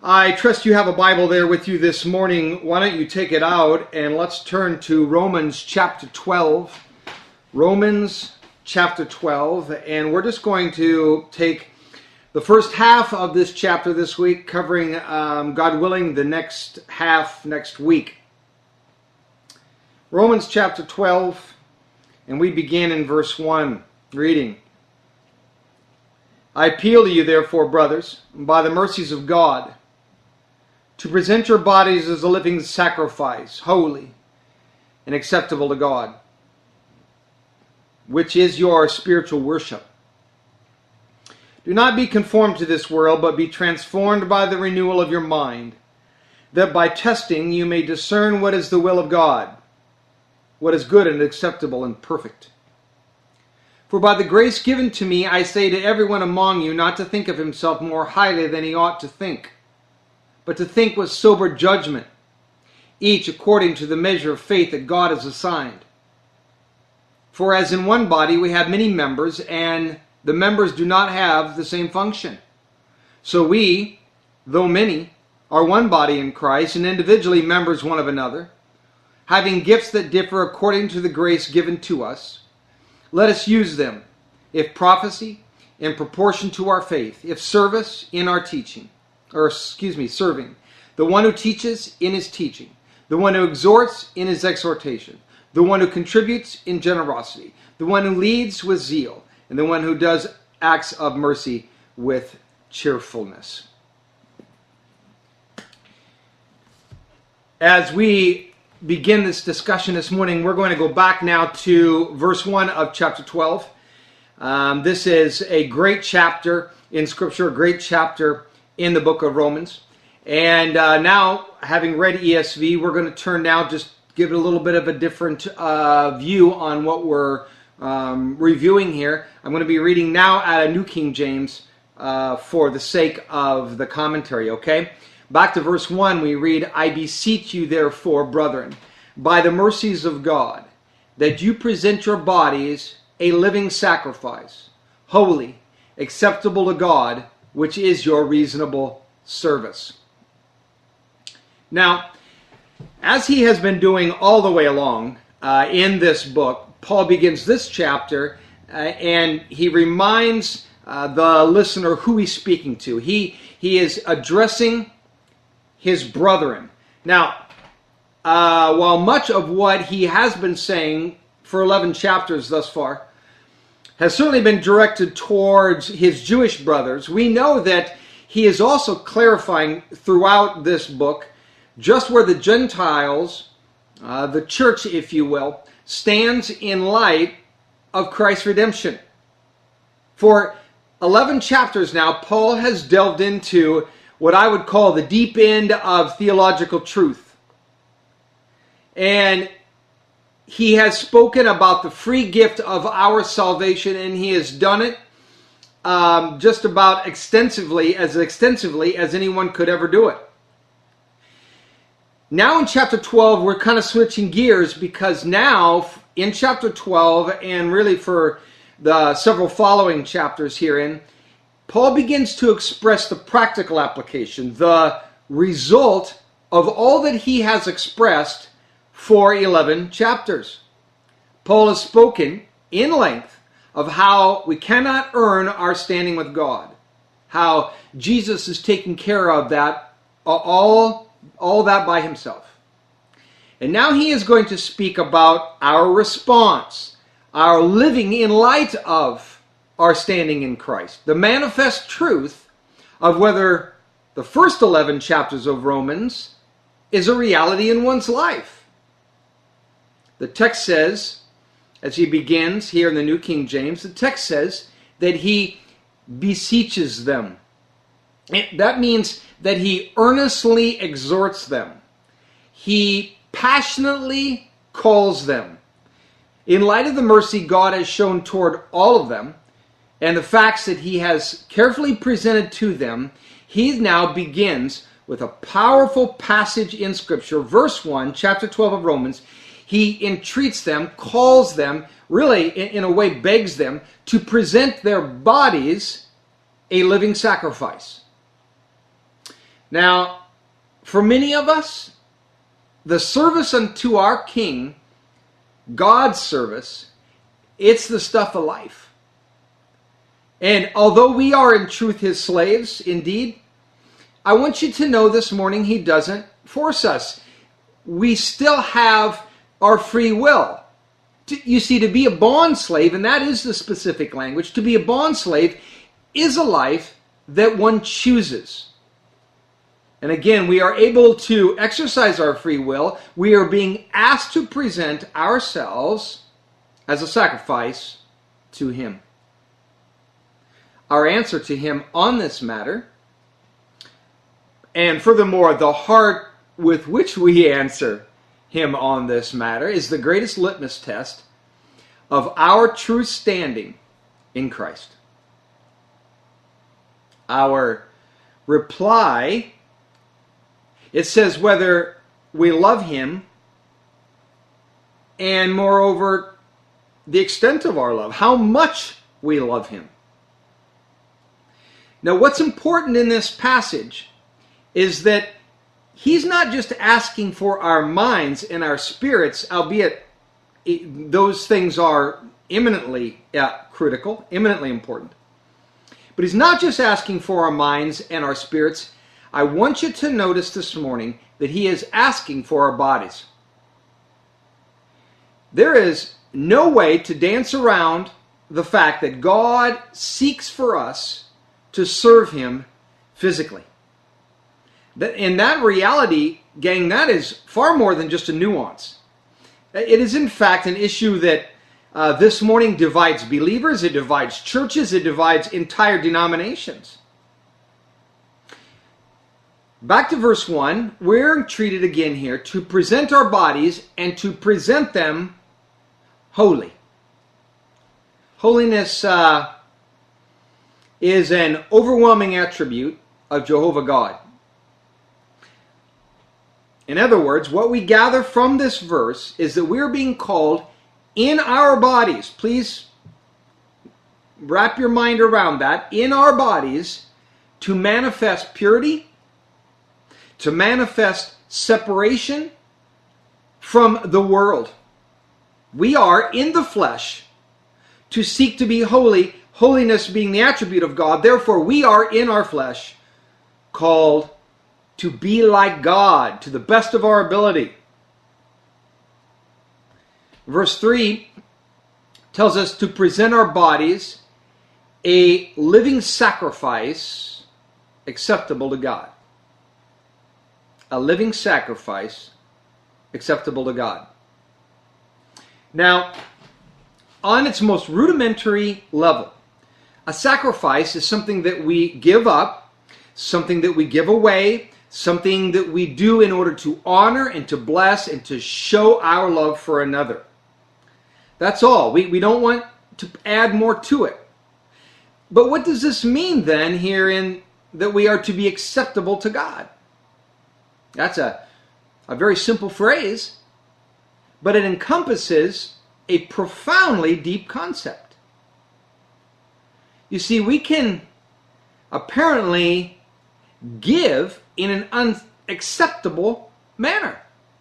I trust you have a Bible there with you this morning. Why don't you take it out and let's turn to Romans chapter 12. Romans chapter 12, and we're just going to take the first half of this chapter this week, covering, God willing, the next half next week. Romans chapter 12, and we begin in verse 1, reading. I appeal to you, therefore, brothers, by the mercies of God, to present your bodies as a living sacrifice, holy and acceptable to God, which is your spiritual worship. Do not be conformed to this world, but be transformed by the renewal of your mind, that by testing you may discern what is the will of God, what is good and acceptable and perfect. For by the grace given to me, I say to everyone among you not to think of himself more highly than he ought to think, but to think with sober judgment, each according to the measure of faith that God has assigned. For as in one body we have many members, and the members do not have the same function. So we, though many, are one body in Christ, and individually members one of another, having gifts that differ according to the grace given to us. Let us use them, if prophecy, in proportion to our faith, if service, in our teaching, serving, the one who teaches in his teaching, the one who exhorts in his exhortation, the one who contributes in generosity, the one who leads with zeal, and the one who does acts of mercy with cheerfulness. As we begin this discussion this morning, we're going to go back now to verse 1 of chapter 12. This is a great chapter in Scripture, a great chapter in the book of Romans. And now, having read ESV, we're going to turn now, just give it a little bit of a different view on what we're reviewing here. I'm going to be reading now out of New King James for the sake of the commentary, okay? Back to verse 1, we read, I beseech you, therefore, brethren, by the mercies of God, that you present your bodies a living sacrifice, holy, acceptable to God, which is your reasonable service. Now, as he has been doing all the way along in this book, Paul begins this chapter and he reminds the listener who he's speaking to. He is addressing his brethren. Now, while much of what he has been saying for 11 chapters thus far has certainly been directed towards his Jewish brothers, we know that he is also clarifying throughout this book just where the Gentiles, the church, if you will, stands in light of Christ's redemption. For 11 chapters now, Paul has delved into what I would call the deep end of theological truth. And he has spoken about the free gift of our salvation, and he has done it just about extensively as anyone could ever do it. Now in chapter 12, we're kind of switching gears, because now in chapter 12, and really for the several following chapters herein, Paul begins to express the practical application, the result of all that he has expressed for 11 chapters. Paul has spoken in length of how we cannot earn our standing with God, how Jesus is taking care of that, all that by himself. And now he is going to speak about our response, our living in light of our standing in Christ, the manifest truth of whether the first 11 chapters of Romans is a reality in one's life. The text says, as he begins here in the New King James, the text says that he beseeches them. That means that he earnestly exhorts them. He passionately calls them. In light of the mercy God has shown toward all of them, and the facts that he has carefully presented to them, he now begins with a powerful passage in Scripture. Verse 1, chapter 12 of Romans, he entreats them, calls them, really in a way begs them to present their bodies a living sacrifice. Now, for many of us, the service unto our King, God's service, it's the stuff of life. And although we are in truth His slaves, indeed, I want you to know this morning He doesn't force us. We still have our free will. You see, to be a bond slave, and that is the specific language, to be a bond slave is a life that one chooses. And again, we are able to exercise our free will. We are being asked to present ourselves as a sacrifice to Him. Our answer to Him on this matter, and furthermore, the heart with which we answer Him on this matter, is the greatest litmus test of our true standing in Christ. Our reply, it says whether we love Him, and moreover, the extent of our love, how much we love Him. Now, what's important in this passage is that He's not just asking for our minds and our spirits, albeit those things are eminently critical, eminently important. But He's not just asking for our minds and our spirits. I want you to notice this morning that He is asking for our bodies. There is no way to dance around the fact that God seeks for us to serve Him physically. In that reality, gang, that is far more than just a nuance. It is in fact an issue that this morning divides believers, it divides churches, it divides entire denominations. Back to verse 1, we're treated again here to present our bodies and to present them holy. Holiness is an overwhelming attribute of Jehovah God. In other words, what we gather from this verse is that we're being called in our bodies. Please wrap your mind around that. In our bodies, to manifest purity, to manifest separation from the world. We are in the flesh to seek to be holy, holiness being the attribute of God. Therefore, we are in our flesh called to be like God to the best of our ability. Verse 3 tells us to present our bodies a living sacrifice acceptable to God. A living sacrifice acceptable to God. Now, on its most rudimentary level, a sacrifice is something that we give up, something that we give away, something that we do in order to honor and to bless and to show our love for another. That's all. We don't want to add more to it. But what does this mean then here in that we are to be acceptable to God? That's a very simple phrase, but it encompasses a profoundly deep concept. You see, we can apparently give in an unacceptable manner.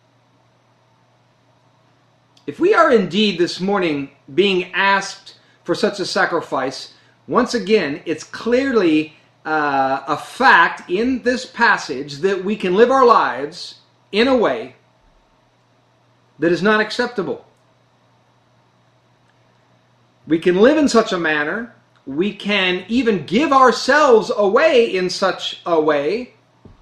If we are indeed this morning being asked for such a sacrifice, once again, it's clearly a fact in this passage that we can live our lives in a way that is not acceptable. We can live in such a manner, we can even give ourselves away in such a way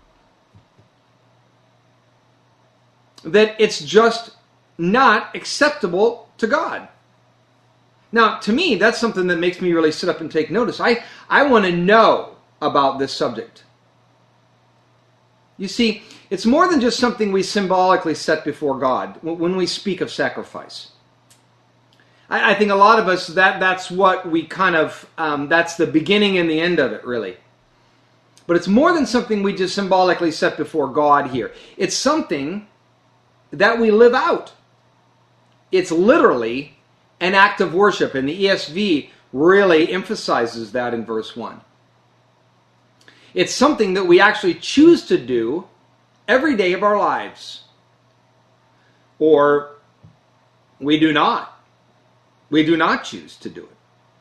that it's just not acceptable to God. Now, to me, that's something that makes me really sit up and take notice. I want to know about this subject. You see, it's more than just something we symbolically set before God when we speak of sacrifice. I think a lot of us, that's what we kind of, that's the beginning and the end of it, really. But it's more than something we just symbolically set before God here. It's something that we live out. It's literally an act of worship, and the ESV really emphasizes that in verse 1. It's something that we actually choose to do every day of our lives. Or we do not. We do not choose to do it.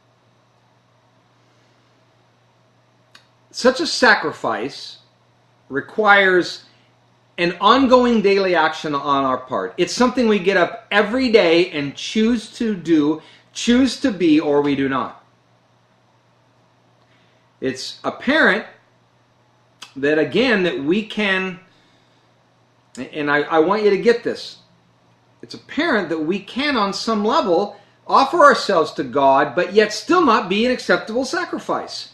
Such a sacrifice requires an ongoing daily action on our part. It's something we get up every day and choose to do, choose to be, or we do not. It's apparent that, again, that we can, and I want you to get this, it's apparent that we can, on some level, offer ourselves to God, but yet still not be an acceptable sacrifice.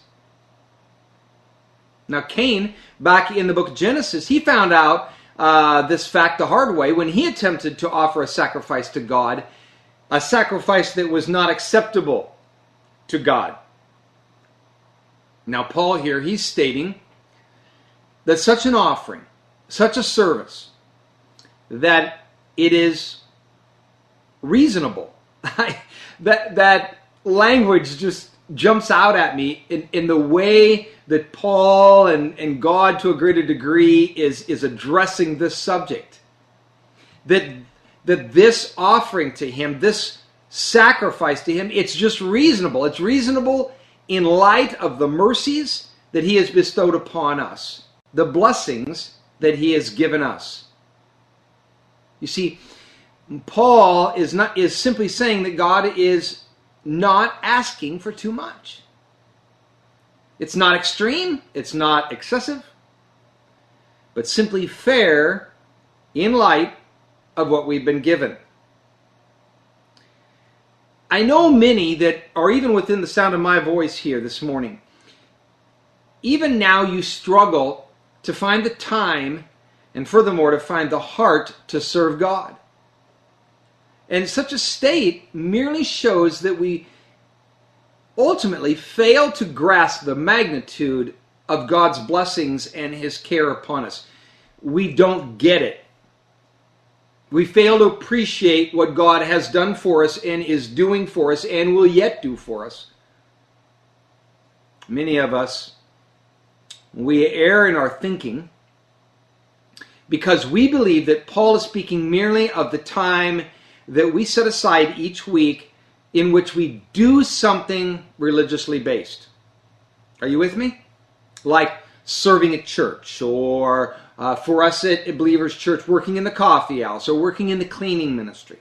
Now, Cain, back in the book of Genesis, he found out this fact the hard way when he attempted to offer a sacrifice to God, a sacrifice that was not acceptable to God. Now, Paul here, he's stating that such an offering, such a service, that it is reasonable. that language just jumps out at me in the way that Paul and God, to a greater degree, is addressing this subject. That this offering to him, this sacrifice to him, it's just reasonable. It's reasonable in light of the mercies that he has bestowed upon us, the blessings that he has given us. You see, Paul is simply saying that God is not asking for too much. It's not extreme, it's not excessive, but simply fair in light of what we've been given. I know many that are even within the sound of my voice here this morning. Even now you struggle to find the time and furthermore to find the heart to serve God. And such a state merely shows that we ultimately fail to grasp the magnitude of God's blessings and his care upon us. We don't get it. We fail to appreciate what God has done for us and is doing for us and will yet do for us. Many of us, we err in our thinking because we believe that Paul is speaking merely of the time that we set aside each week in which we do something religiously based. Are you with me? Like serving at church, or for us at Believers Church, working in the coffee house, or working in the cleaning ministry.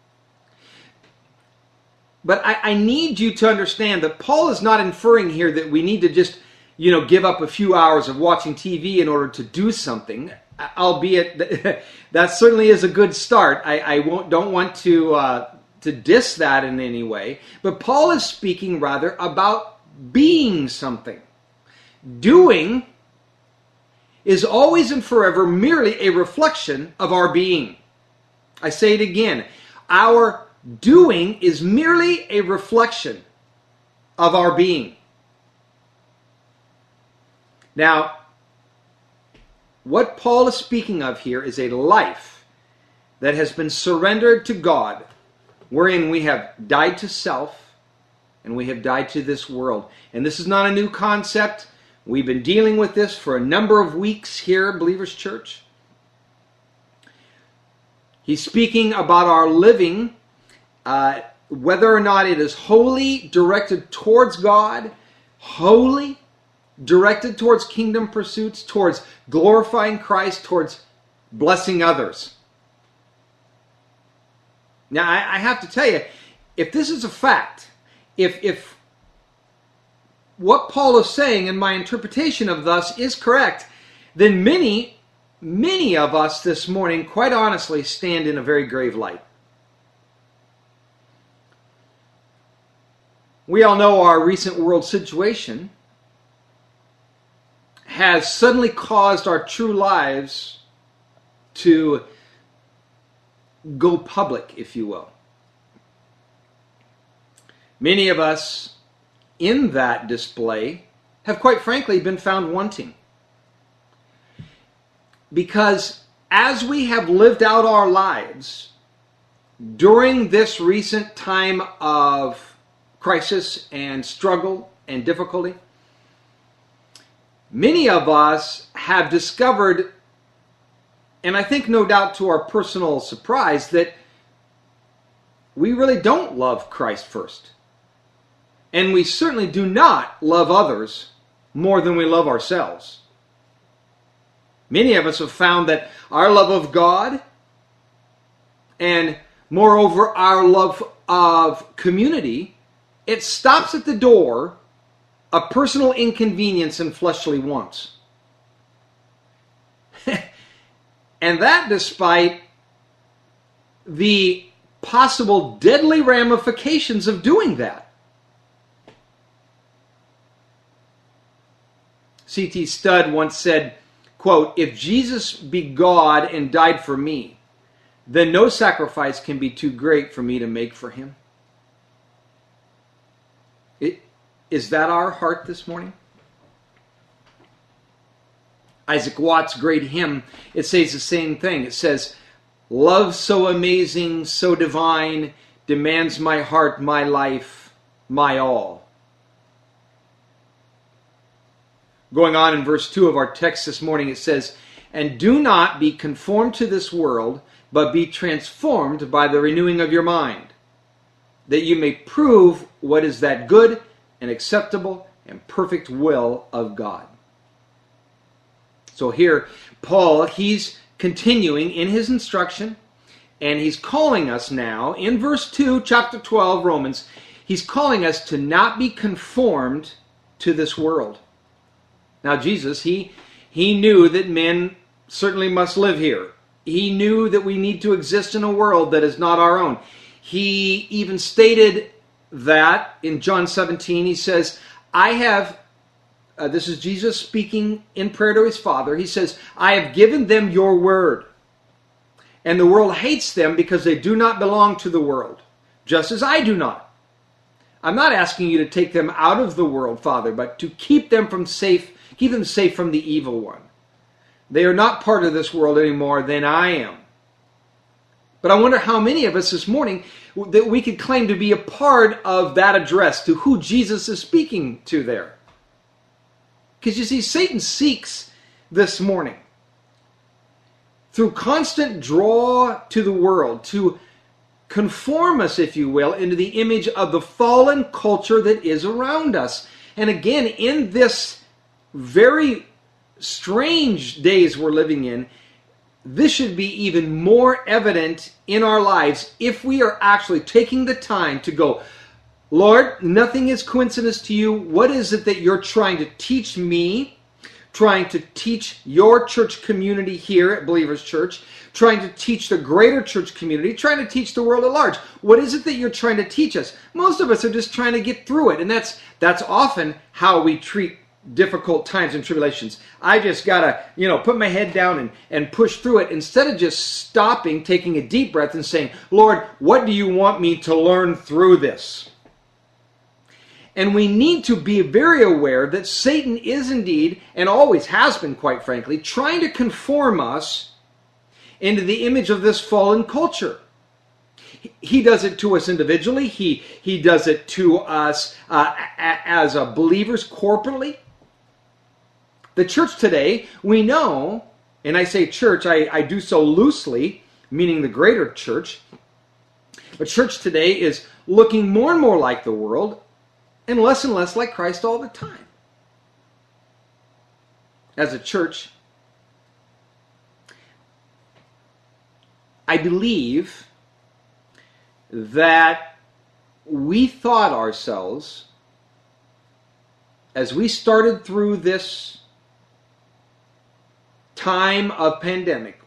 But I need you to understand that Paul is not inferring here that we need to just, give up a few hours of watching TV in order to do something, albeit that certainly is a good start. I don't want to diss that in any way. But Paul is speaking rather about being something. Doing is always and forever merely a reflection of our being. I say it again. Our doing is merely a reflection of our being. Now, what Paul is speaking of here is a life that has been surrendered to God, wherein we have died to self and we have died to this world. And this is not a new concept. We've been dealing with this for a number of weeks here at Believers Church. He's speaking about our living, whether or not it is wholly directed towards God, wholly directed towards kingdom pursuits, towards glorifying Christ, towards blessing others. Now, I have to tell you, if this is a fact, if what Paul is saying and my interpretation of thus is correct, then many of us this morning, quite honestly, stand in a very grave light. We all know our recent world situation has suddenly caused our true lives to go public, if you will. Many of us in that display have quite frankly been found wanting. Because as we have lived out our lives during this recent time of crisis and struggle and difficulty, many of us have discovered, and I think no doubt to our personal surprise, that we really don't love Christ first. And we certainly do not love others more than we love ourselves. Many of us have found that our love of God, and moreover our love of community, it stops at the door of personal inconvenience and fleshly wants. And that despite the possible deadly ramifications of doing that. C.T. Studd once said, quote, "If Jesus be God and died for me, then no sacrifice can be too great for me to make for him." Is that our heart this morning? Isaac Watts' great hymn, it says the same thing. It says, "Love so amazing, so divine, demands my heart, my life, my all." Going on in verse 2 of our text this morning, it says, "And do not be conformed to this world, but be transformed by the renewing of your mind, that you may prove what is that good and acceptable and perfect will of God." So here, Paul, he's continuing in his instruction, and he's calling us now, in verse 2, chapter 12, Romans, he's calling us to not be conformed to this world. Now Jesus, he knew that men certainly must live here. He knew that we need to exist in a world that is not our own. He even stated that in John 17, he says, I have, this is Jesus speaking in prayer to his Father, he says, "I have given them your word, and the world hates them because they do not belong to the world, just as I do not. I'm not asking you to take them out of the world, Father, but to keep them safe from the evil one. They are not part of this world any more than I am." But I wonder how many of us this morning that we could claim to be a part of that address to who Jesus is speaking to there. Because you see, Satan seeks this morning, through constant draw to the world, to conform us, if you will, into the image of the fallen culture that is around us. And again, in this very strange days we're living in, this should be even more evident in our lives if we are actually taking the time to go, "Lord, nothing is coincidence to you. What is it that you're trying to teach me, trying to teach your church community here at Believers Church, trying to teach the greater church community, trying to teach the world at large? What is it that you're trying to teach us?" Most of us are just trying to get through it, and that's often how we treat difficult times and tribulations. I just gotta, put my head down and push through it, instead of just stopping, taking a deep breath and saying, "Lord, what do you want me to learn through this?" And we need to be very aware that Satan is indeed, and always has been, quite frankly, trying to conform us into the image of this fallen culture. He does it to us individually. He does it to us as believers corporately. The church today, we know, and I say church, I do so loosely, meaning the greater church, but church today is looking more and more like the world and less like Christ all the time. As a church, I believe that we thought ourselves, as we started through this time of pandemic,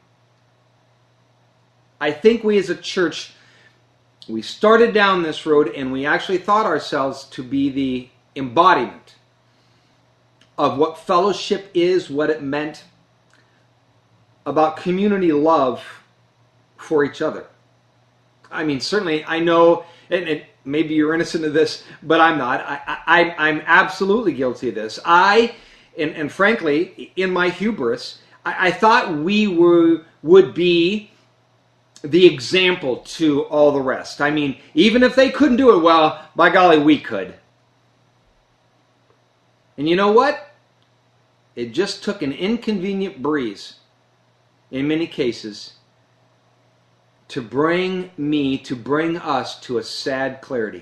I think we as a church, we started down this road and we actually thought ourselves to be the embodiment of what fellowship is, what it meant, about community love for each other. I mean, certainly I know, and maybe you're innocent of this, but I'm not. I'm absolutely guilty of this. And frankly, in my hubris, I thought we would be the example to all the rest. I mean, even if they couldn't do it, well, by golly, we could. And you know what? It just took an inconvenient breeze, in many cases, to bring us to a sad clarity.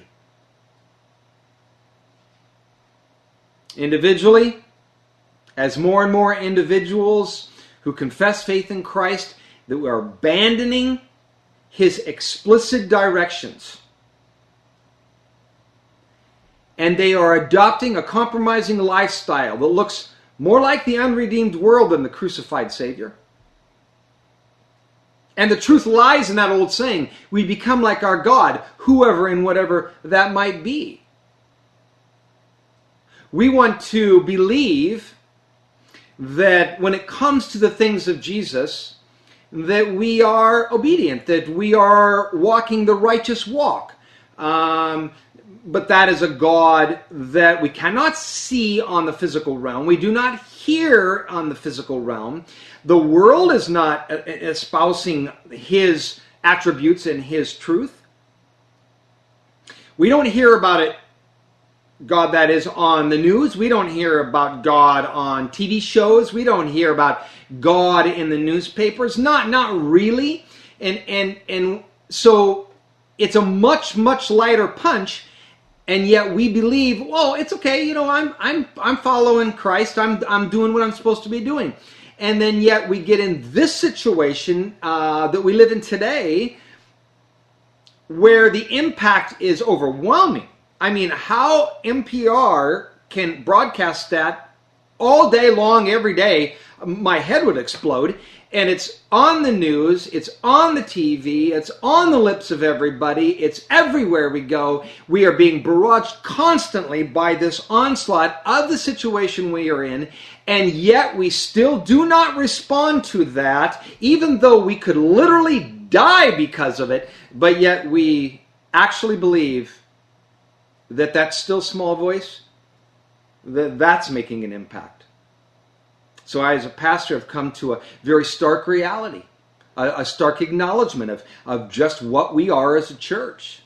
Individually, as more and more individuals who confess faith in Christ, that we are abandoning His explicit directions, and they are adopting a compromising lifestyle that looks more like the unredeemed world than the crucified Savior. And the truth lies in that old saying, we become like our God, whoever and whatever that might be. We want to believe that when it comes to the things of Jesus, that we are obedient, that we are walking the righteous walk. But that is a God that we cannot see on the physical realm. We do not hear on the physical realm. The world is not espousing His attributes and His truth. We don't hear about it, God that is, on the news. We don't hear about God on TV shows. We don't hear about God in the newspapers. Not really. And so it's a much, much lighter punch. And yet we believe, well, it's okay, I'm following Christ, I'm doing what I'm supposed to be doing. And then yet we get in this situation that we live in today, where the impact is overwhelming. I mean, how NPR can broadcast that all day long, every day, my head would explode. And it's on the news, it's on the TV, it's on the lips of everybody, it's everywhere we go. We are being barraged constantly by this onslaught of the situation we are in, and yet we still do not respond to that, even though we could literally die because of it, but yet we actually believe that still small voice, that's making an impact. So I, as a pastor, have come to a very stark reality, a stark acknowledgement of just what we are as a church.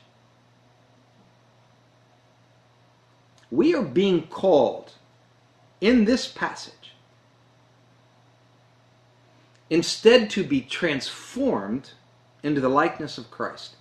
We are being called in this passage instead to be transformed into the likeness of Christ.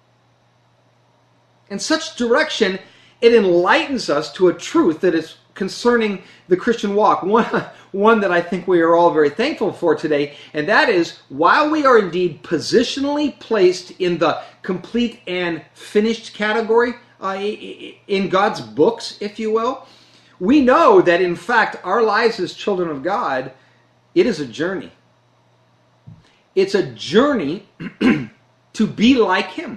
In such direction, it enlightens us to a truth that is concerning the Christian walk, one that I think we are all very thankful for today, and that is, while we are indeed positionally placed in the complete and finished category in God's books, if you will, we know that in fact our lives as children of God, it is a journey. It's a journey to be like Him.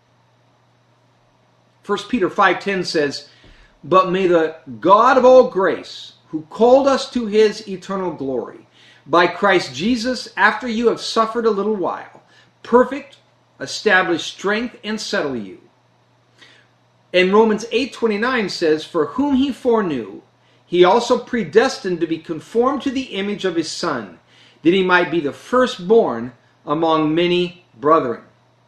1 Peter 5:10 says, "But may the God of all grace, who called us to His eternal glory, by Christ Jesus, after you have suffered a little while, perfect, establish, strength, and settle you." And Romans 8:29 says, "For whom He foreknew, He also predestined to be conformed to the image of His Son, that He might be the firstborn among many brethren."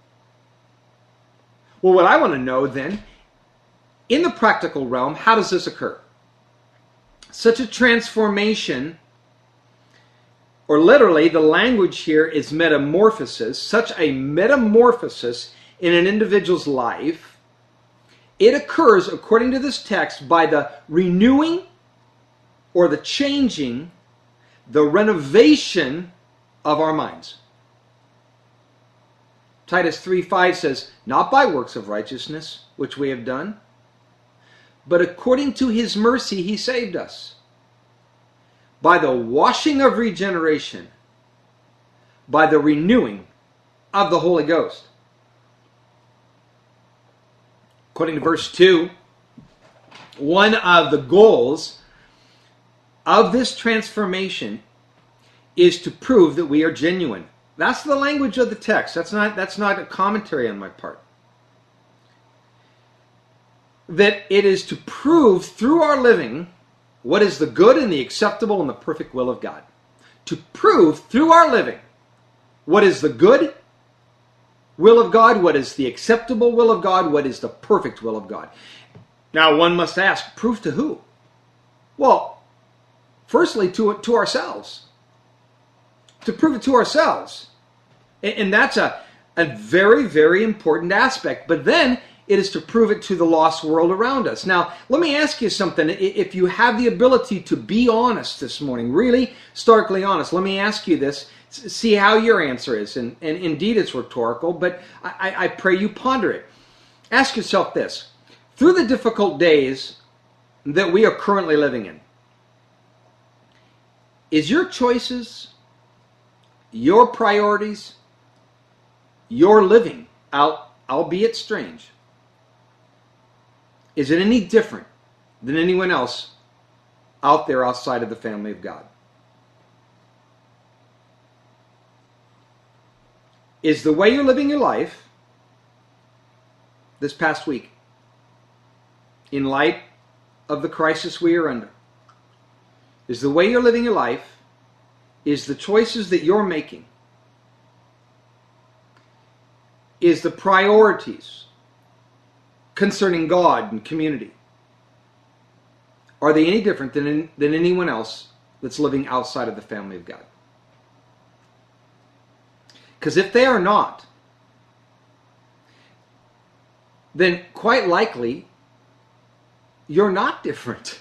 Well, what I want to know then, in the practical realm, how does this occur? Such a transformation, or literally the language here is metamorphosis, such a metamorphosis in an individual's life, it occurs, according to this text, by the renewing or the changing, the renovation of our minds. Titus 3:5 says, "Not by works of righteousness, which we have done, but according to His mercy He saved us, by the washing of regeneration, by the renewing of the Holy Ghost." According to verse 2, one of the goals of this transformation is to prove that we are genuine. That's the language of the text. That's not a commentary on my part. That it is to prove through our living what is the good and the acceptable and the perfect will of God. To prove through our living what is the good will of God, what is the acceptable will of God, what is the perfect will of God. Now one must ask, proof to who? Well, Firstly, to ourselves. To prove it to ourselves. And that's a very, very important aspect. But then it is to prove it to the lost world around us. Now, let me ask you something. If you have the ability to be honest this morning, really starkly honest, let me ask you this. See how your answer is. And indeed it's rhetorical, but I pray you ponder it. Ask yourself this. Through the difficult days that we are currently living in, is your choices, your priorities, your living, albeit strange, is it any different than anyone else out there outside of the family of God? Is the way you're living your life this past week, in light of the crisis we are under, is the way you're living your life, is the choices that you're making, is the priorities concerning God and community, are they any different than anyone else that's living outside of the family of God? Because if they are not, then quite likely you're not different.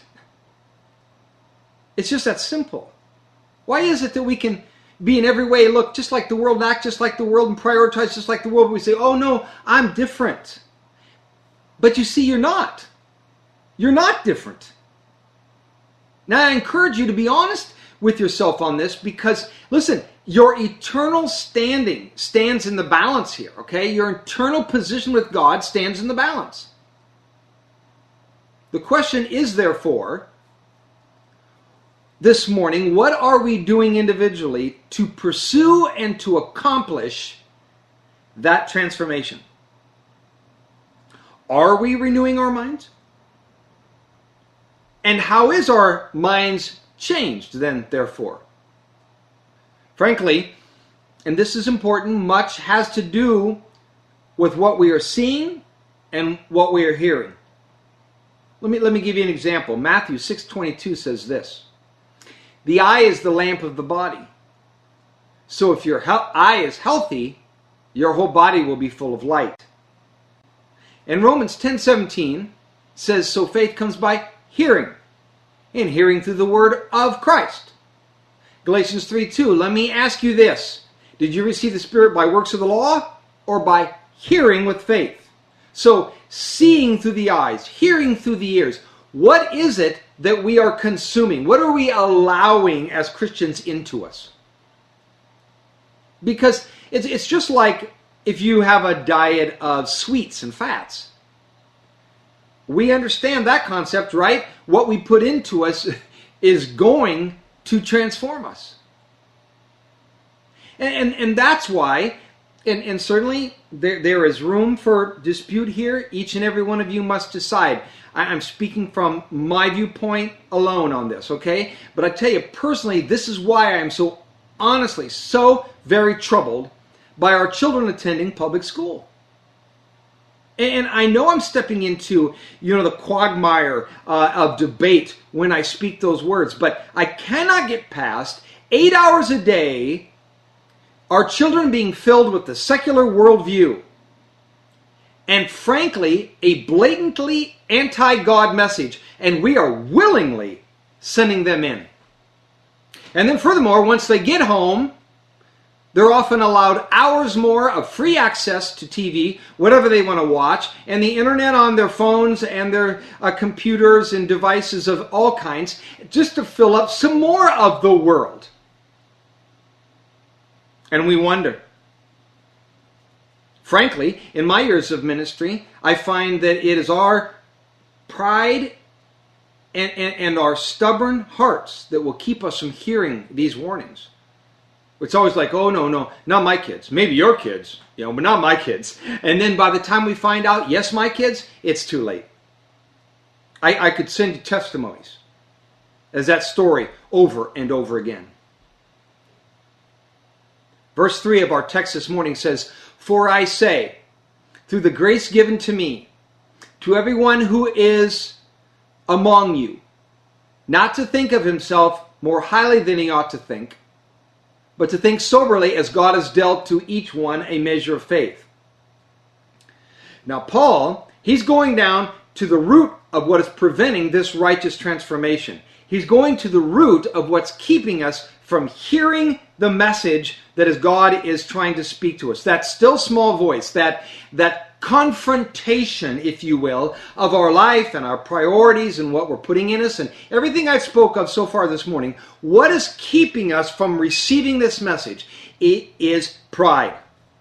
It's just that simple. Why is it that we can be in every way, look just like the world, and act just like the world, and prioritize just like the world? We say, oh no, I'm different. But you see, you're not. You're not different. Now I encourage you to be honest with yourself on this, because, listen, your eternal standing stands in the balance here, okay? Your eternal position with God stands in the balance. The question is, therefore, this morning, what are we doing individually to pursue and to accomplish that transformation? Are we renewing our minds? And how is our minds changed then, therefore? Frankly, and this is important, much has to do with what we are seeing and what we are hearing. Let me give you an example. Matthew 6:22 says this: the eye is the lamp of the body. So if your eye is healthy, your whole body will be full of light. And Romans 10:17 says, so faith comes by hearing, and hearing through the word of Christ. Galatians 3:2, let me ask you this: did you receive the Spirit by works of the law, or by hearing with faith? So, seeing through the eyes, hearing through the ears. What is it that we are consuming? What are we allowing as Christians into us? Because it's just like if you have a diet of sweets and fats. We understand that concept, right? What we put into us is going to transform us. And that's why, and certainly there is room for dispute here. Each and every one of you must decide. I'm speaking from my viewpoint alone on this, okay? But I tell you personally, this is why I am so honestly, so very troubled by our children attending public school. And I know I'm stepping into, the quagmire of debate when I speak those words, but I cannot get past 8 hours a day our children being filled with the secular worldview, and frankly, a blatantly anti-God message, and we are willingly sending them in. And then furthermore, once they get home, they're often allowed hours more of free access to TV, whatever they want to watch, and the internet on their phones and their computers and devices of all kinds, just to fill up some more of the world. And we wonder. Frankly, in my years of ministry, I find that it is our pride and our stubborn hearts that will keep us from hearing these warnings. It's always like, oh, no, not my kids. Maybe your kids, but not my kids. And then by the time we find out, yes, my kids, it's too late. I could send you testimonies as that story over and over again. Verse 3 of our text this morning says, for I say, through the grace given to me, to everyone who is among you, not to think of himself more highly than he ought to think, but to think soberly as God has dealt to each one a measure of faith. Now Paul, he's going down to the root of what is preventing this righteous transformation. He's going to the root of what's keeping us from hearing the message that as God is trying to speak to us. That still small voice, that confrontation, if you will, of our life and our priorities and what we're putting in us and everything I spoke of so far this morning. What is keeping us from receiving this message? It is pride.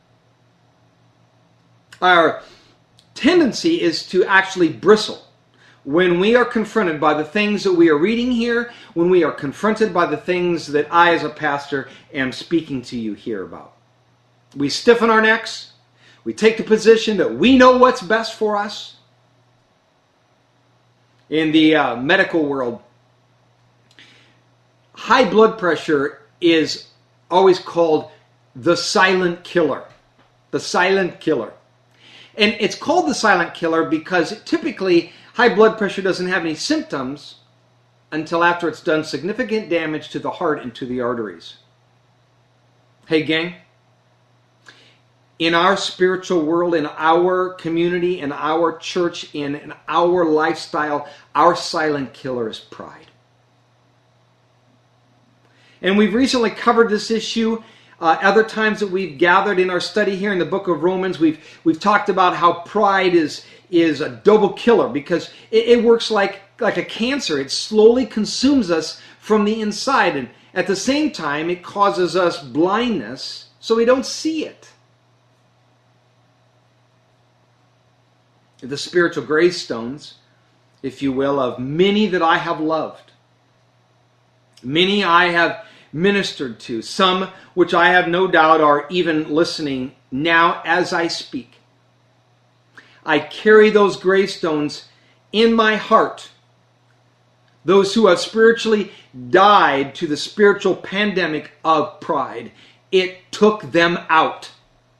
Our tendency is to actually bristle when we are confronted by the things that we are reading here, when we are confronted by the things that I as a pastor am speaking to you here about. We stiffen our necks. We take the position that we know what's best for us. In the medical world, high blood pressure is always called the silent killer. The silent killer. And it's called the silent killer because typically high blood pressure doesn't have any symptoms until after it's done significant damage to the heart and to the arteries. Hey gang, in our spiritual world, in our community, in our church, in our lifestyle, our silent killer is pride. And we've recently covered this issue. Other times that we've gathered in our study here in the book of Romans, we've talked about how pride is a double killer because it works like a cancer. It slowly consumes us from the inside, and at the same time it causes us blindness so we don't see it. The spiritual gravestones, if you will, of many that I have loved. Many I have ministered to, some which I have no doubt are even listening now as I speak. I carry those gravestones in my heart. Those who have spiritually died to the spiritual pandemic of pride. It took them out.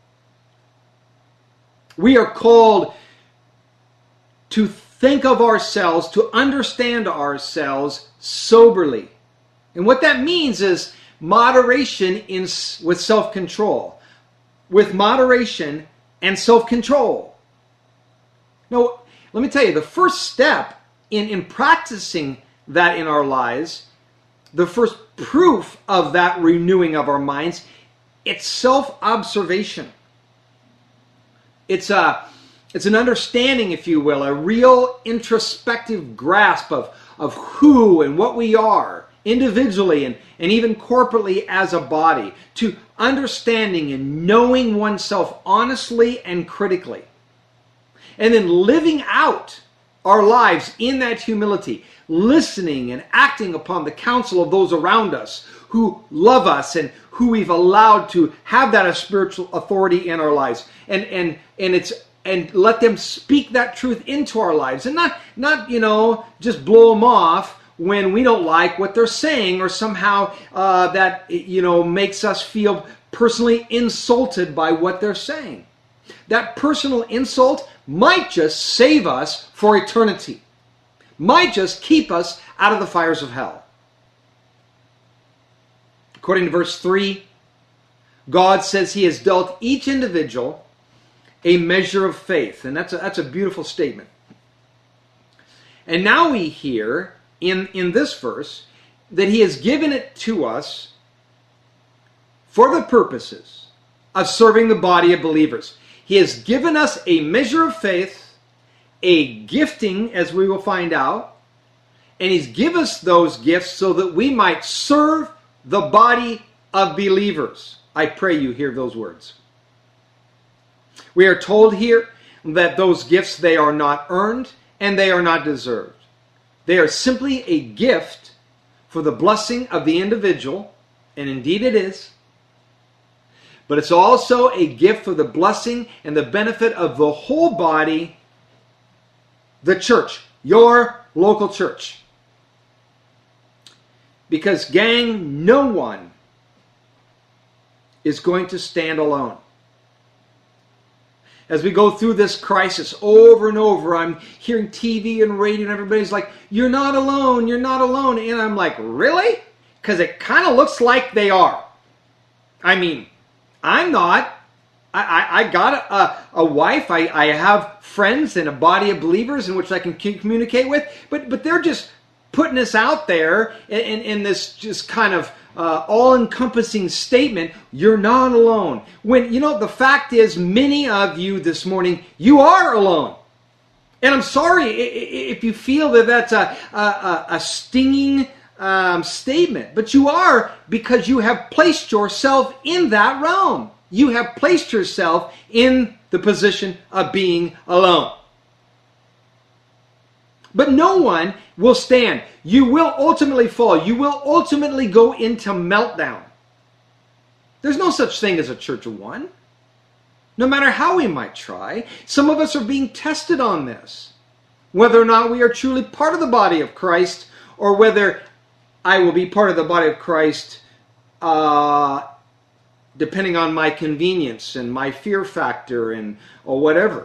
We are called to think of ourselves, to understand ourselves soberly. And what that means is moderation with self-control. With moderation and self-control. Now, let me tell you, the first step in practicing that in our lives, the first proof of that renewing of our minds, it's self-observation. It's an understanding, if you will, a real introspective grasp of who and what we are, individually and even corporately as a body, to understanding and knowing oneself honestly and critically. And then living out our lives in that humility, listening and acting upon the counsel of those around us who love us and who we've allowed to have that as spiritual authority in our lives. And let them speak that truth into our lives. And not just blow them off when we don't like what they're saying, or somehow that makes us feel personally insulted by what they're saying. That personal insult might just save us for eternity. Might just keep us out of the fires of hell. According to verse 3, God says He has dealt each individual a measure of faith. And that's a beautiful statement. And now we hear in this verse that He has given it to us for the purposes of serving the body of believers. He has given us a measure of faith, a gifting, as we will find out, and He's given us those gifts so that we might serve the body of believers. I pray you hear those words. We are told here that those gifts, they are not earned and they are not deserved. They are simply a gift for the blessing of the individual, and indeed it is. But it's also a gift for the blessing and the benefit of the whole body, the church, your local church. Because, gang, no one is going to stand alone. As we go through this crisis over and over, I'm hearing TV and radio and everybody's like, you're not alone, you're not alone. And I'm like, really? because it kind of looks like they are. I mean, I'm not. I got a wife. I have friends and a body of believers in which I can communicate with. But they're just putting this out there in this just kind of all-encompassing statement. You're not alone. When, the fact is, many of you this morning, you are alone. And I'm sorry if you feel that that's a stinging statement. But you are, because you have placed yourself in that realm. You have placed yourself in the position of being alone. But no one will stand. You will ultimately fall. You will ultimately go into meltdown. There's no such thing as a church of one. No matter how we might try, some of us are being tested on this. Whether or not we are truly part of the body of Christ, or whether I will be part of the body of Christ depending on my convenience and my fear factor or whatever.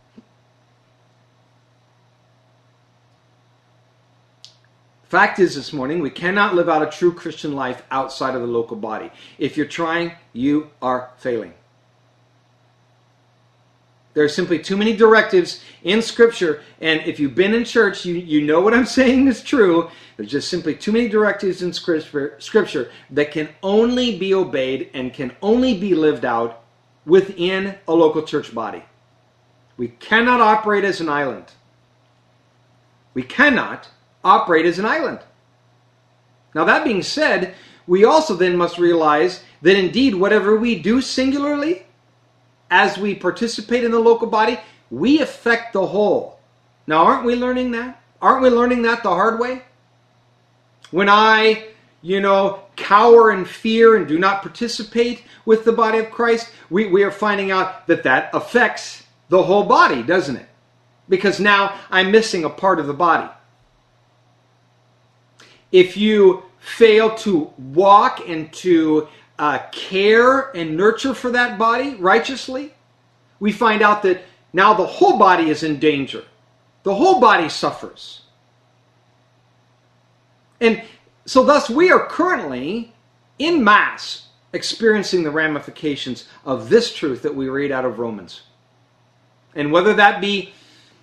Fact is, this morning, we cannot live out a true Christian life outside of the local body. If you're trying, you are failing. There are simply too many directives in Scripture, and if you've been in church, you know what I'm saying is true. There's just simply too many directives in Scripture that can only be obeyed and can only be lived out within a local church body. We cannot operate as an island. We cannot operate as an island. Now, that being said, we also then must realize that indeed whatever we do singularly, as we participate in the local body, we affect the whole. Now, aren't we learning that? Aren't we learning that the hard way? When I, cower in fear and do not participate with the body of Christ, we are finding out that affects the whole body, doesn't it? Because now I'm missing a part of the body. If you fail to walk and to care and nurture for that body righteously, we find out that now the whole body is in danger. The whole body suffers. And so thus we are currently, in mass, experiencing the ramifications of this truth that we read out of Romans. And whether that be,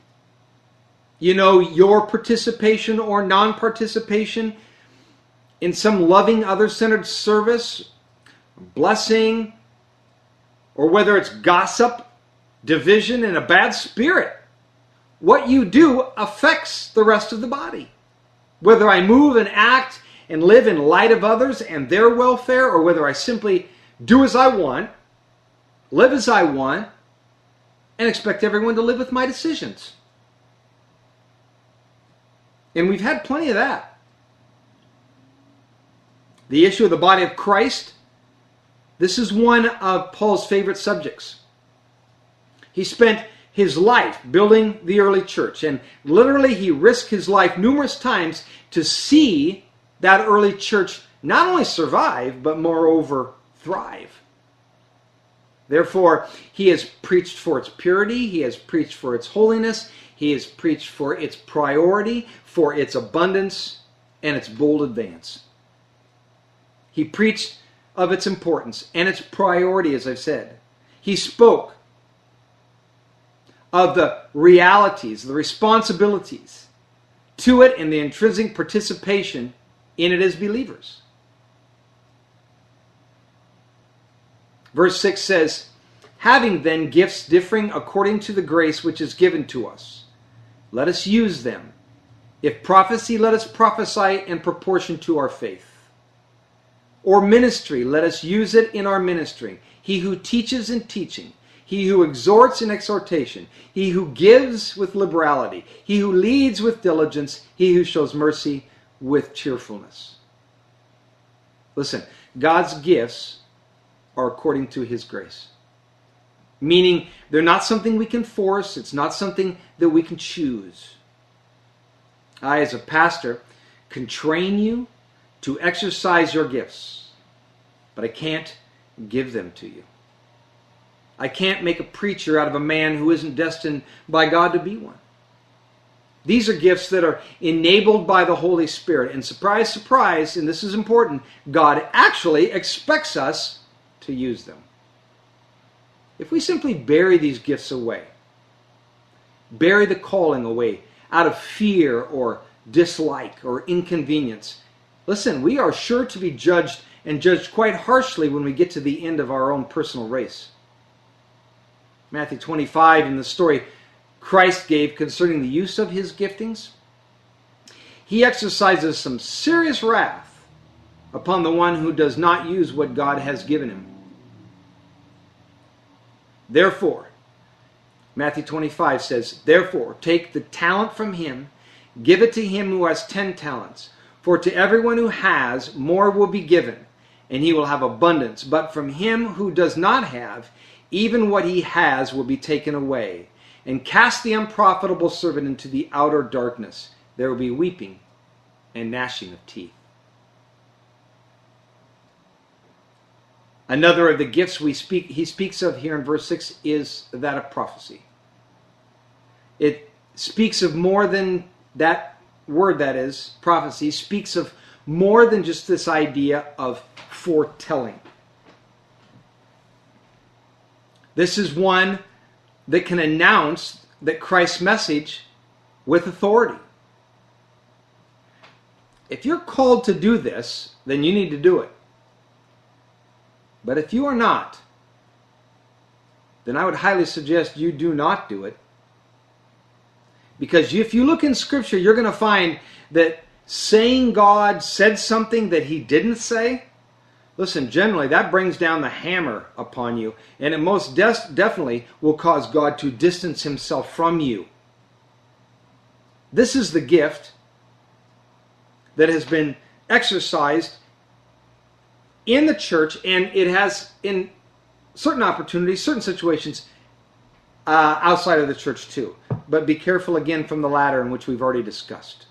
your participation or non-participation in some loving, other-centered service, blessing, or whether it's gossip, division, and a bad spirit, what you do affects the rest of the body. Whether I move and act and live in light of others and their welfare, or whether I simply do as I want, live as I want, and expect everyone to live with my decisions. And we've had plenty of that. The issue of the body of Christ, this is one of Paul's favorite subjects. He spent his life building the early church, and literally he risked his life numerous times to see that early church not only survive, but moreover thrive. Therefore, he has preached for its purity, he has preached for its holiness, he has preached for its priority, for its abundance, and its bold advance. He preached of its importance and its priority, as I've said. He spoke of the realities, the responsibilities to it, and the intrinsic participation in it as believers. Verse 6 says, "Having then gifts differing according to the grace which is given to us, let us use them. If prophecy, let us prophesy in proportion to our faith. Or ministry, let us use it in our ministry. He who teaches in teaching, he who exhorts in exhortation, he who gives with liberality, he who leads with diligence, he who shows mercy with cheerfulness." Listen, God's gifts are according to his grace. Meaning, they're not something we can force, it's not something that we can choose. I, as a pastor, can train you to exercise your gifts, but I can't give them to you. I can't make a preacher out of a man who isn't destined by God to be one. These are gifts that are enabled by the Holy Spirit. And surprise, surprise, and this is important, God actually expects us to use them. If we simply bury these gifts away, bury the calling away out of fear or dislike or inconvenience, listen, we are sure to be judged, and judged quite harshly when we get to the end of our own personal race. Matthew 25, in the story Christ gave concerning the use of his giftings, he exercises some serious wrath upon the one who does not use what God has given him. Therefore, Matthew 25 says, therefore, take the talent from him, give it to him who has 10 talents. For to everyone who has, more will be given, and he will have abundance. But from him who does not have, even what he has will be taken away. And cast the unprofitable servant into the outer darkness. There will be weeping and gnashing of teeth. Another of the gifts he speaks of here in verse 6 is that of prophecy. It speaks of more than that word, that is, prophecy, speaks of more than just this idea of foretelling. This is one that can announce that Christ's message with authority. If you're called to do this, then you need to do it. But if you are not, then I would highly suggest you do not do it. Because if you look in Scripture, you're going to find that saying God said something that he didn't say, listen, generally that brings down the hammer upon you, and it most definitely will cause God to distance himself from you. This is the gift that has been exercised in the church, and it has, in certain opportunities, certain situations, outside of the church too. But be careful again from the latter, in which we've already discussed.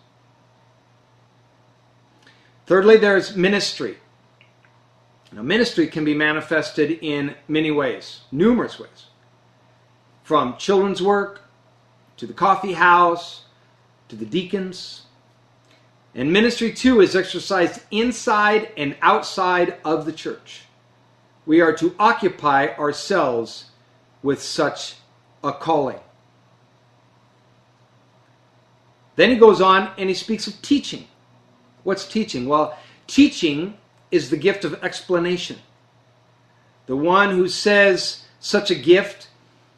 Thirdly, there's ministry. Now, ministry can be manifested in many ways, numerous ways. From children's work, to the coffee house, to the deacons. And ministry too is exercised inside and outside of the church. We are to occupy ourselves with such a calling. Then he goes on and he speaks of teaching. What's teaching? Well, teaching is the gift of explanation. The one who says such a gift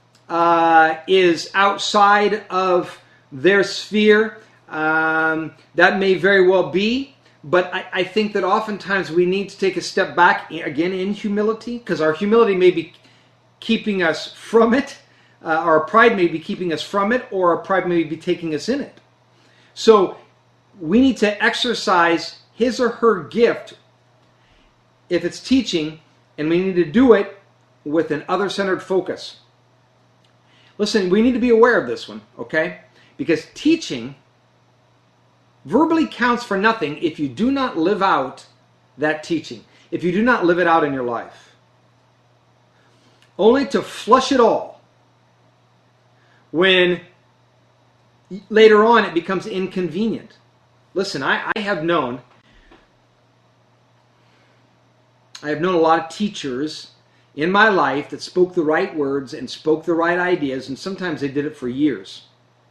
is outside of their sphere. That may very well be, but I think that oftentimes we need to take a step back, again in humility, because our humility may be keeping us from it, our pride may be keeping us from it, or our pride may be taking us in it. So we need to exercise his or her gift if it's teaching, and we need to do it with an other-centered focus. Listen, we need to be aware of this one, okay? Because teaching verbally counts for nothing if you do not live out that teaching, if you do not live it out in your life. Only to flush it all when later on it becomes inconvenient. Listen, I have known a lot of teachers in my life that spoke the right words and spoke the right ideas, and sometimes they did it for years.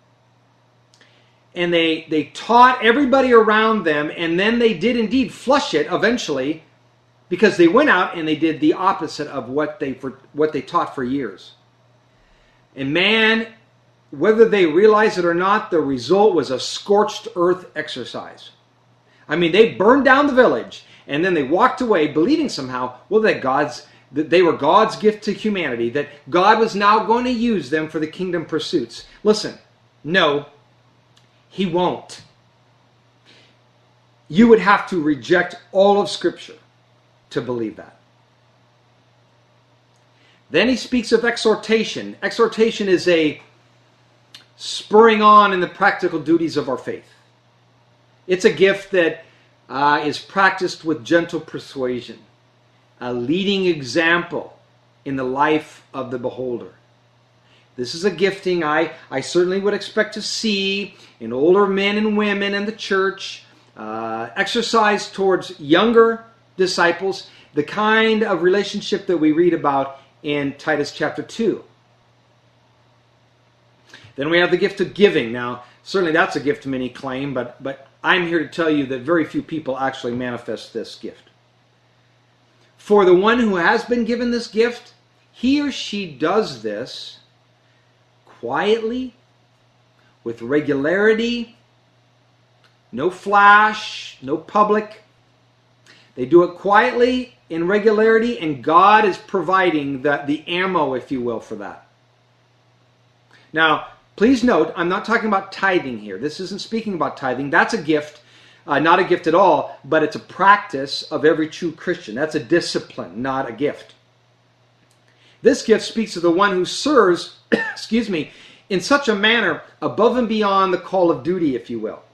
And they taught everybody around them, and then they did indeed flush it eventually, because they went out and they did the opposite of what they taught for years. And man, whether they realized it or not, the result was a scorched earth exercise. I mean, they burned down the village, and then they walked away believing somehow, well, that they were God's gift to humanity, that God was now going to use them for the kingdom pursuits. Listen, no, he won't. You would have to reject all of Scripture to believe that. Then he speaks of exhortation. Exhortation is a spurring on in the practical duties of our faith. It's a gift that is practiced with gentle persuasion, a leading example in the life of the beholder. This is a gifting I certainly would expect to see in older men and women in the church, exercise towards younger disciples, the kind of relationship that we read about in Titus chapter 2. Then we have the gift of giving. Now, certainly that's a gift many claim, but I'm here to tell you that very few people actually manifest this gift. For the one who has been given this gift, he or she does this quietly, with regularity, no flash, no public. They do it quietly, in regularity, and God is providing the ammo, if you will, for that. Now, please note, I'm not talking about tithing here. This isn't speaking about tithing. That's a gift, not a gift at all, but it's a practice of every true Christian. That's a discipline, not a gift. This gift speaks of the one who serves, in such a manner above and beyond the call of duty, if you will.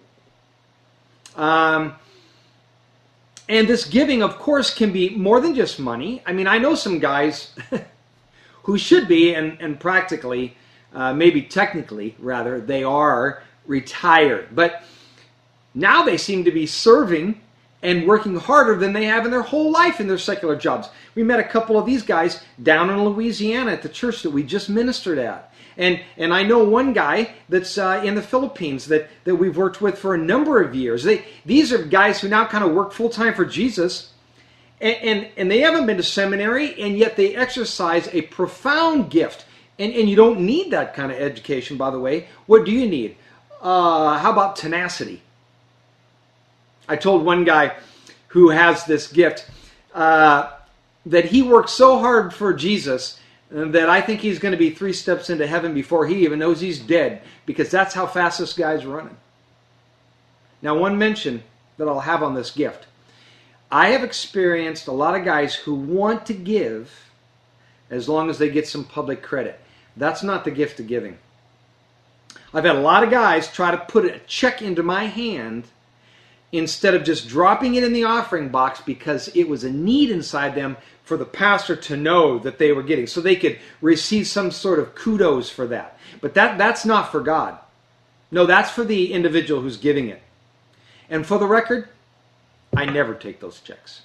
And this giving, of course, can be more than just money. I mean, I know some guys who should be, and practically, maybe technically, rather, they are retired. But now they seem to be serving and working harder than they have in their whole life in their secular jobs. We met a couple of these guys down in Louisiana at the church that we just ministered at. And I know one guy that's in the Philippines that we've worked with for a number of years. These are guys who now kind of work full-time for Jesus, and they haven't been to seminary, and yet they exercise a profound gift. And you don't need that kind of education, by the way. What do you need? How about tenacity? I told one guy who has this gift that he works so hard for Jesus that I think he's going to be 3 steps into heaven before he even knows he's dead, because that's how fast this guy's running. Now, one mention that I'll have on this gift. I have experienced a lot of guys who want to give as long as they get some public credit. That's not the gift of giving. I've had a lot of guys try to put a check into my hand instead of just dropping it in the offering box because it was a need inside them for the pastor to know that they were getting, so they could receive some sort of kudos for that. But that's not for God. No, that's for the individual who's giving it. And for the record, I never take those checks.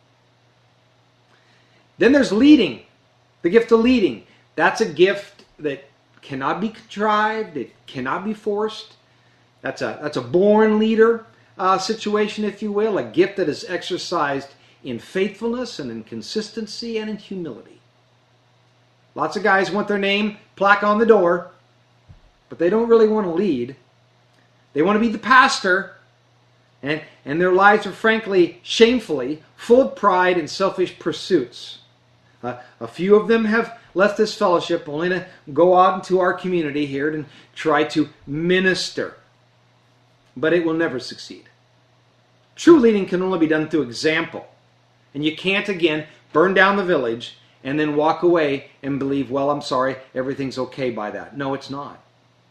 Then there's leading, the gift of leading. That's a gift that cannot be contrived, it cannot be forced. That's a born leader situation, if you will, a gift that is exercised in faithfulness and in consistency and in humility. Lots of guys want their name plaque on the door, but they don't really want to lead. They want to be the pastor, and their lives are frankly, shamefully, full of pride and selfish pursuits. A few of them have left this fellowship only to go out into our community here and try to minister. But it will never succeed. True leading can only be done through example. And you can't, again, burn down the village and then walk away and believe, well, I'm sorry, everything's okay by that. No, it's not.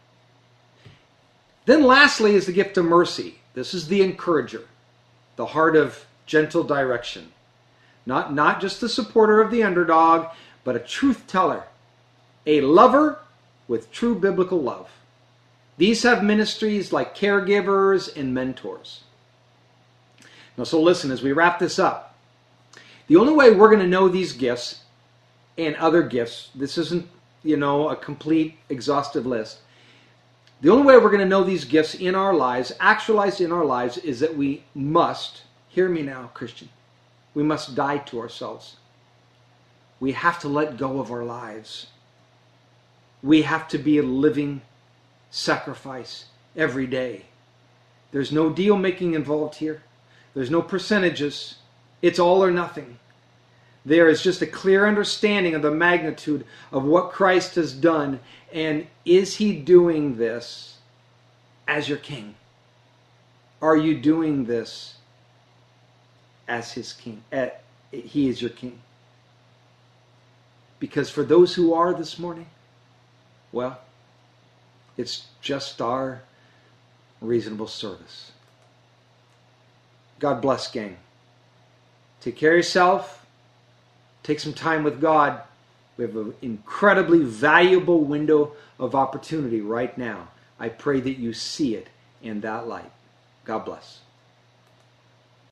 Then lastly is the gift of mercy. This is the encourager, the heart of gentle direction. Not just the supporter of the underdog, but a truth teller, a lover with true biblical love. These have ministries like caregivers and mentors. Now, so listen, as we wrap this up, the only way we're going to know these gifts and other gifts, this isn't, a complete, exhaustive list. The only way we're going to know these gifts in our lives, actualized in our lives, is that we must, hear me now, Christian, we must die to ourselves. We have to let go of our lives. We have to be a living sacrifice every day. There's no deal making involved here. There's no percentages. It's all or nothing. There is just a clear understanding of the magnitude of what Christ has done. And is he doing this as your king? Are you doing this as his king? He is your king. Because for those who are this morning, well, it's just our reasonable service. God bless, gang. Take care of yourself. Take some time with God. We have an incredibly valuable window of opportunity right now. I pray that you see it in that light. God bless.